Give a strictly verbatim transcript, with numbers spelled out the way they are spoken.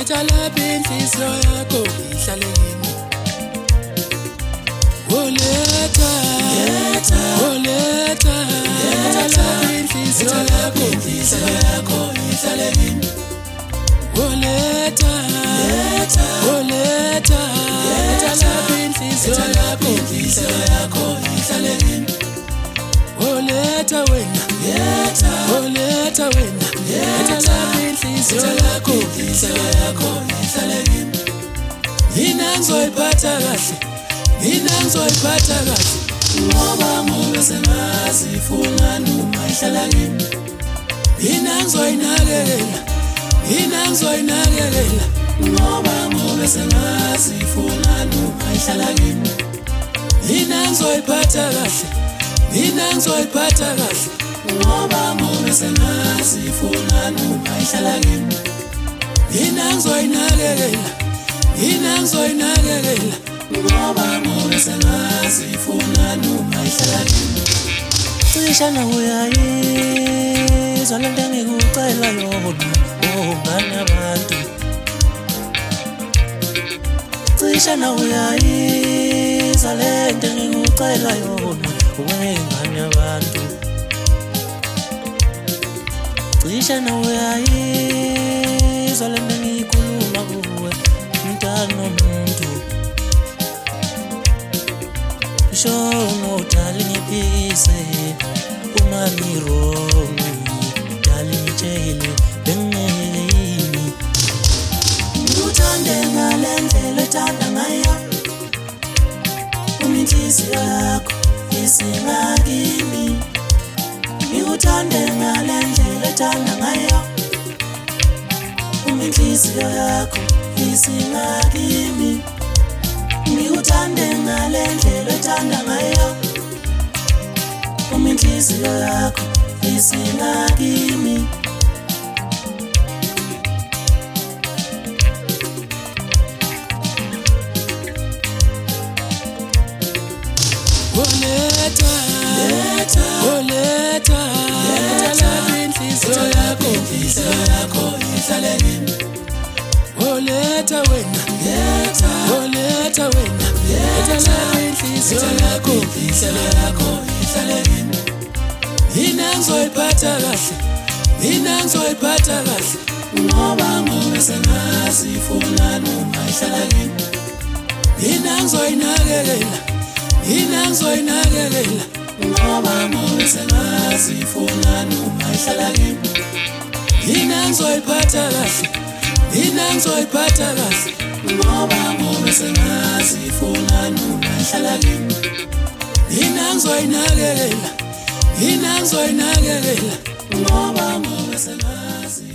Letha lapha inhliziyo yakho ihlale kimi. Oh letha, letha, oh letha, letha lapha inhliziyo yakho ihlale kimi. Oh letha, letha, oh letha, letha lapha inhliziyo yakho ihlale kimi. Oh letha wena, letha, oh letha wena, letha lapha inhliziyo yakho ihlale kimi. Mina ngizoyiphatha kahle, mina ngizoyiphatha kahle, ngoba ngoba sengazifuna noma ihlala kimi. Mina ngizoyinakekela, mina ngizoyinakekela, ngoba ngoba sengazifuna noma ihlala kimi. Mina ngizoyiphatha kahle, mina ngizoyiphatha kahle, ngoba ngoba sengazifuna noma ihlala kimi. Mina ngizoyinakekela, mina ngizoyinakekela, ngoba ngoba sengazifuna noma ihlala kimi. Cisha nawe uyayizwa lento engikucela yona, oh ngani abantu. Cisha nawe uyayizwa lento engikucela yona, ngani abantu. Cisha nawe uyayizwa lento engiyikhuluma kuwe, mntana nomuntu. Show dali ngiphise uma ngirong, dali ngitshele bengeyini. Ngikuthande ngalendlela ethanda ngayo, uminhliziyo yakho isingakimi. Ngikuthande ngalendlela ethanda ngayo, uminhliziyo yakho isingakimi. Ngikuthande ngalendlela ethanda ngayo, uminhliziyo yakho isingakimi. Oh letha, letha, oh letha, letha lapha inhliziyo yakho ihlale kimi. Oh letha wena, letha, oh letha wena, letha lapha inhliziyo yakho ihlale kimi. Mina ngizoyiphatha kahle, mina ngizoyiphatha kahle, ngoba ngoba sengazifuna noma ihlala kimi. Mina ngizoyinakekela, mina ngizoyinakekela, ngoba ngoba sengazifuna noma ihlala kimi. Mina ngizoyiphatha kahle, mina ngizoyiphatha kahle, ngoba ngoba sengazifuna noma ihlala kimi. Mina ngizoyinakekela, mina ngizoyinakekela, ngoba ngoba sengazi.